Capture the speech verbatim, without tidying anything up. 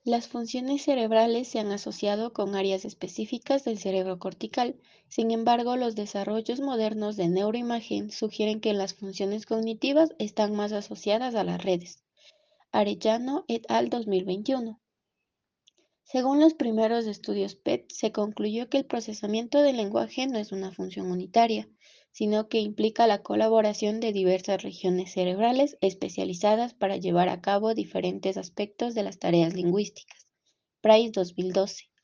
Las funciones cerebrales se han asociado con áreas específicas del cerebro cortical. Sin embargo, los desarrollos modernos de neuroimagen sugieren que las funciones cognitivas están más asociadas a las redes. Arellano et al. dos mil veintiuno. Según los primeros estudios P E T, se concluyó que el procesamiento del lenguaje no es una función unitaria, sino que implica la colaboración de diversas regiones cerebrales especializadas para llevar a cabo diferentes aspectos de las tareas lingüísticas. Price dos mil doce.